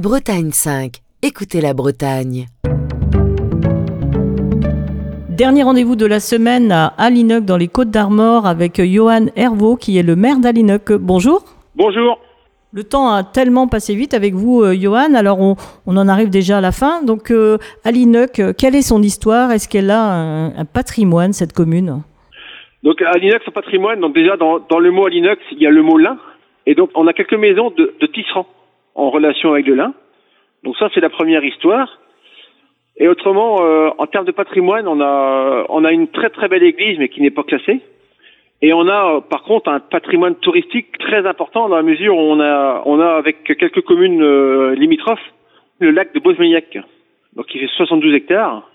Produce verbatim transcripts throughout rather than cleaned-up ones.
Bretagne cinq. Écoutez la Bretagne. Dernier rendez-vous de la semaine à Alinoc dans les Côtes-d'Armor avec Johan Hervaux qui est le maire d'Alinoc. Bonjour. Bonjour. Le temps a tellement passé vite avec vous, euh, Johan. Alors, on, on en arrive déjà à la fin. Donc, euh, Alinoc, euh, quelle est son histoire? Est-ce qu'elle a un, un patrimoine, cette commune? Donc, Alinoc, son patrimoine, donc déjà, dans, dans le mot Alinoc, il y a le mot lin. Et donc, on a quelques maisons de, de tisserands en relation avec le lin. Donc, ça, c'est la première histoire. Et autrement, euh, en termes de patrimoine, on a, on a une très, très belle église, mais qui n'est pas classée. Et on a, par contre, un patrimoine touristique très important dans la mesure où on a, on a avec quelques communes euh, limitrophes, le lac de Bosmeillac, donc il fait soixante-douze hectares.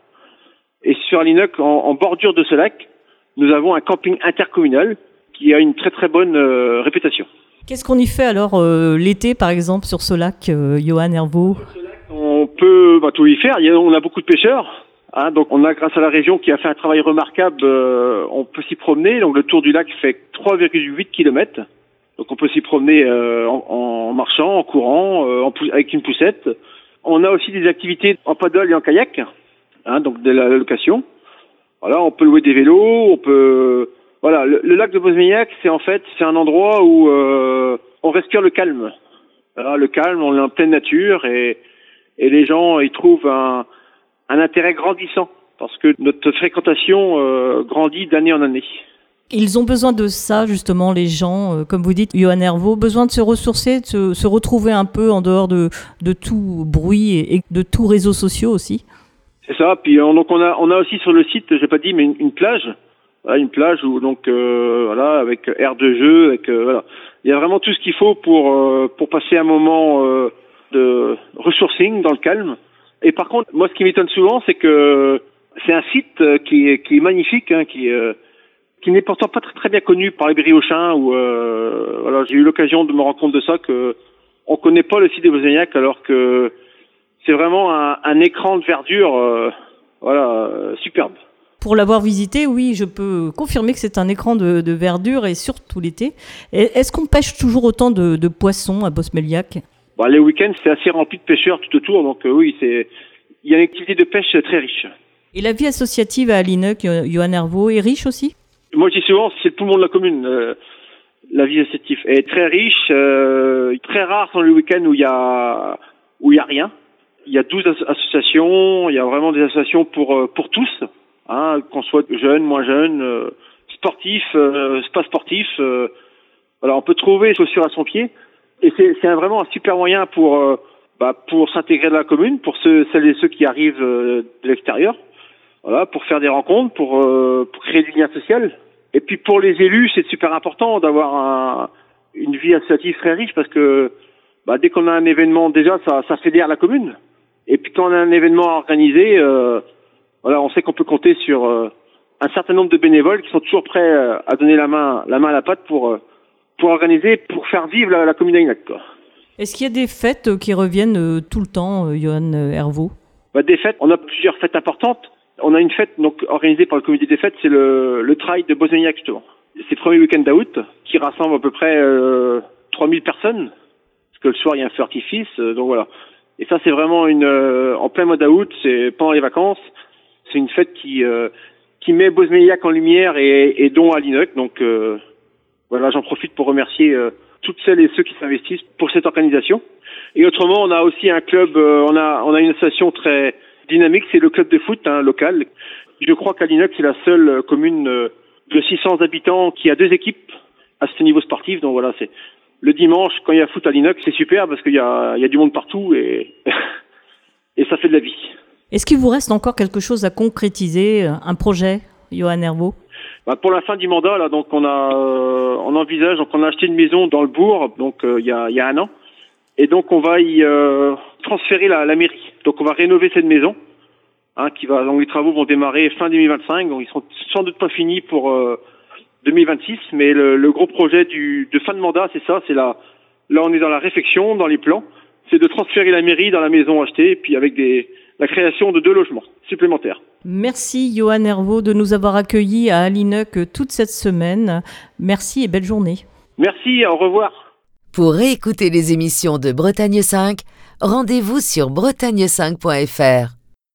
Et sur Alinoc, en, en bordure de ce lac, nous avons un camping intercommunal qui a une très très bonne euh, réputation. Qu'est-ce qu'on y fait alors euh, l'été, par exemple, sur ce lac, euh, Johan Hervaux? Sur ce lac, on peut bah, tout y faire. Il y a, on a beaucoup de pêcheurs. Hein, donc on a, grâce à la région qui a fait un travail remarquable, euh, on peut s'y promener. Donc le tour du lac fait trois virgule huit kilomètres. Donc on peut s'y promener euh, en, en marchant, en courant, euh, en, avec une poussette. On a aussi des activités en paddle et en kayak, hein, donc de la location. Voilà, on peut louer des vélos, on peut. Voilà, le, le lac de Bosmeillac, c'est en fait c'est un endroit où euh, on respire le calme. Voilà, le calme, on est en pleine nature et et les gens y trouvent un un intérêt grandissant, parce que notre fréquentation euh, grandit d'année en année. Ils ont besoin de ça, justement, les gens, euh, comme vous dites, Johan Hervaux, besoin de se ressourcer, de se, se retrouver un peu en dehors de, de tout bruit et, et de tout réseaux sociaux aussi. C'est ça, puis on, donc on a, on a aussi sur le site, j'ai pas dit, mais une, une plage, voilà, une plage où donc euh, voilà, avec aire de jeu, avec euh, voilà, il y a vraiment tout ce qu'il faut pour euh, pour passer un moment euh, de ressourcing dans le calme. Et par contre, moi, ce qui m'étonne souvent, c'est que c'est un site qui est, qui est magnifique, hein, qui, euh, qui n'est pourtant pas très, très bien connu par les Briochins. Ou euh, voilà, j'ai eu l'occasion de me rendre compte de ça, que on connaît pas le site de Bosmeillac, alors que c'est vraiment un, un écran de verdure, euh, voilà, euh, superbe. Pour l'avoir visité, oui, je peux confirmer que c'est un écran de, de verdure et surtout l'été. Et est-ce qu'on pêche toujours autant de, de poissons à Bosmeillac? Bah, les week-ends, c'est assez rempli de pêcheurs tout autour, donc euh, oui, c'est il y a une activité de pêche très riche. Et la vie associative à Alinoc, Johan Hervaux, est riche aussi? Moi, je dis souvent, c'est le poumon de la commune. Euh, la vie associative est très riche, euh, très rare sont les week-ends où il y a où il y a rien. Il y a douze as- associations, il y a vraiment des associations pour euh, pour tous, hein, qu'on soit jeune, moins jeune, euh, sportif, euh, pas sportif. Euh, voilà, on peut trouver chaussures à son pied. Et c'est, c'est un, vraiment un super moyen pour euh, bah, pour s'intégrer dans la commune, pour ceux, celles et ceux qui arrivent euh, de l'extérieur, voilà, pour faire des rencontres, pour euh, pour créer du lien social. Et puis pour les élus, c'est super important d'avoir un, une vie associative très riche, parce que bah, dès qu'on a un événement, déjà ça ça fédère la commune. Et puis quand on a un événement à organiser, euh, voilà, on sait qu'on peut compter sur euh, un certain nombre de bénévoles qui sont toujours prêts euh, à donner la main la main à la pâte pour euh, pour organiser, pour faire vivre la, la commune d'Alinoc, quoi. Est-ce qu'il y a des fêtes qui reviennent euh, tout le temps, euh, Johan Hervaux? Bah, des fêtes, on a plusieurs fêtes importantes. On a une fête donc organisée par le comité des fêtes, c'est le, le trail de Bosmeillac, justement. C'est le premier week-end d'août, qui rassemble à peu près euh, trois mille personnes, parce que le soir il y a un feu d'artifice, euh, donc voilà. Et ça, c'est vraiment une euh, en plein mois d'août, c'est pendant les vacances. C'est une fête qui euh, qui met Bosmeillac en lumière et, et dont Alinoc, donc euh, voilà, j'en profite pour remercier euh, toutes celles et ceux qui s'investissent pour cette organisation. Et autrement, on a aussi un club, euh, on a on a une association très dynamique, c'est le club de foot, hein, local. Je crois qu'Alinoc, c'est la seule commune euh, de six cents habitants qui a deux équipes à ce niveau sportif. Donc voilà, c'est le dimanche quand il y a foot à Alinoc, c'est super parce qu'il y a il y a du monde partout et et ça fait de la vie. Est-ce qu'il vous reste encore quelque chose à concrétiser, un projet, Johan Hervaux? Bah, pour la fin du mandat, là, donc on a, euh, on envisage, donc on a acheté une maison dans le bourg, donc euh, il y a, il y a un an, et donc on va y euh, transférer la, la mairie. Donc on va rénover cette maison, hein, qui va, donc les travaux vont démarrer fin deux mille vingt-cinq, donc ils seront sans doute pas finis pour euh, deux mille vingt-six, mais le, le gros projet du de fin de mandat, c'est ça, c'est là, là on est dans la réflexion, dans les plans, c'est de transférer la mairie dans la maison achetée, et puis avec des la création de deux logements supplémentaires. Merci Johan Hervaux de nous avoir accueillis à Alinoc toute cette semaine. Merci et belle journée. Merci, au revoir. Pour réécouter les émissions de Bretagne cinq, rendez-vous sur bretagne cinq point f r.